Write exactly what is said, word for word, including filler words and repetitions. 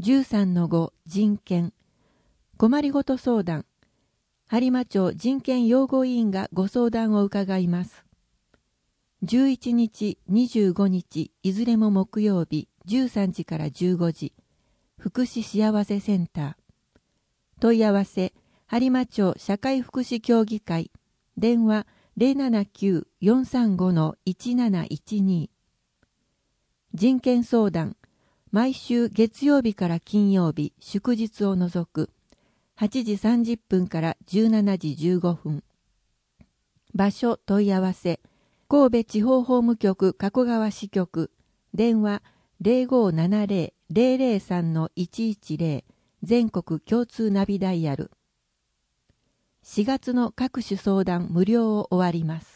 じゅうさんのご 人権困りごと相談播磨町人権擁護委員がご相談を伺います。じゅういちにち、にじゅうごにちいずれも木曜日じゅうさんじからじゅうごじ福祉幸せセンター問い合わせ播磨町社会福祉協議会電話 ゼロななきゅう よんさんご いちなないちに 人権相談毎週月曜日から金曜日祝日を除くはちじさんじゅっぷんからじゅうしちじじゅうごふん場所問い合わせ神戸地方法務局加古川支局電話 ゼロごななゼロ ゼロゼロさん いちいちゼロ 全国共通ナビダイヤルしがつの各種相談無料を終わります。